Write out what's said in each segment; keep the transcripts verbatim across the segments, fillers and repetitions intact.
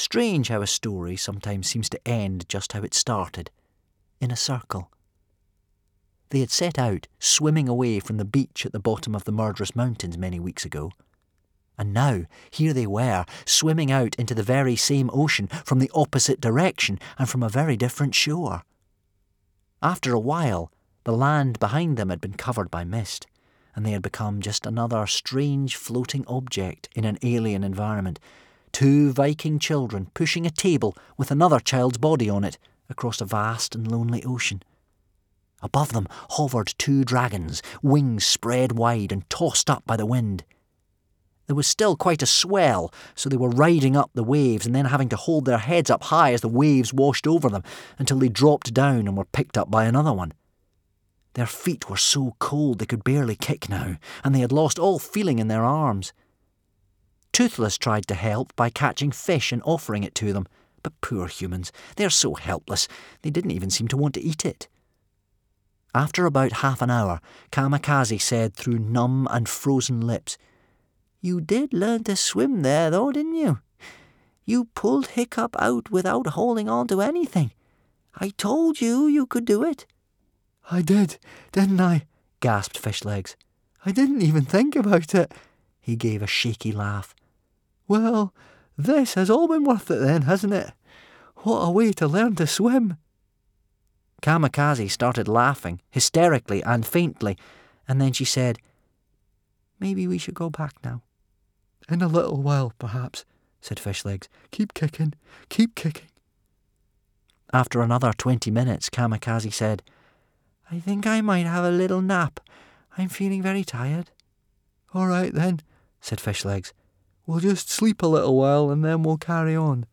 Strange how a story sometimes seems to end just how it started, in a circle. They had set out, swimming away from the beach at the bottom of the murderous mountains many weeks ago. And now, here they were, swimming out into the very same ocean from the opposite direction and from a very different shore. After a while, the land behind them had been covered by mist, and they had become just another strange floating object in an alien environment. Two Viking children pushing a table with another child's body on it across a vast and lonely ocean. Above them hovered two dragons, wings spread wide and tossed up by the wind. There was still quite a swell, so they were riding up the waves and then having to hold their heads up high as the waves washed over them until they dropped down and were picked up by another one. Their feet were so cold they could barely kick now, and they had lost all feeling in their arms. Toothless tried to help by catching fish and offering it to them, but poor humans, they're so helpless, they didn't even seem to want to eat it. After about half an hour, Kamikaze said through numb and frozen lips, "You did learn to swim there though, didn't you? You pulled Hiccup out without holding on to anything. I told you you could do it." "I did, didn't I?" gasped Fishlegs. "I didn't even think about it." He gave a shaky laugh. "Well, this has all been worth it then, hasn't it? What a way to learn to swim." Kamikaze started laughing, hysterically and faintly, and then she said, "Maybe we should go back now." "In a little while, perhaps," said Fishlegs. "Keep kicking, keep kicking." After another twenty minutes, Kamikaze said, "I think I might have a little nap. I'm feeling very tired." "All right then," said Fishlegs. "We'll just sleep a little while and then we'll carry on."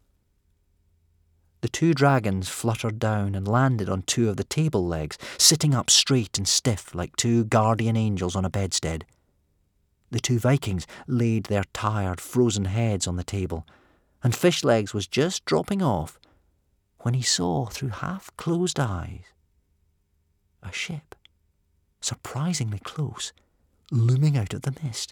The two dragons fluttered down and landed on two of the table legs, sitting up straight and stiff like two guardian angels on a bedstead. The two Vikings laid their tired, frozen heads on the table, and Fishlegs was just dropping off when he saw through half-closed eyes a ship, surprisingly close, looming out of the mist.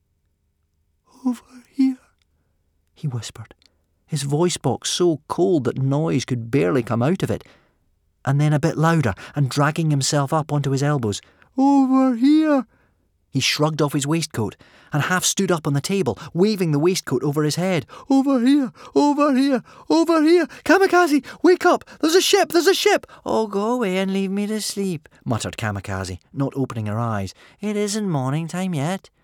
"Over here," he whispered, his voice box so cold that noise could barely come out of it, and then a bit louder and dragging himself up onto his elbows. "Over here." He shrugged off his waistcoat and half stood up on the table, waving the waistcoat over his head. "Over here, over here, over here. Kamikaze, wake up! There's a ship, there's a ship!" "Oh, go away and leave me to sleep," muttered Kamikaze, not opening her eyes. "It isn't morning time yet."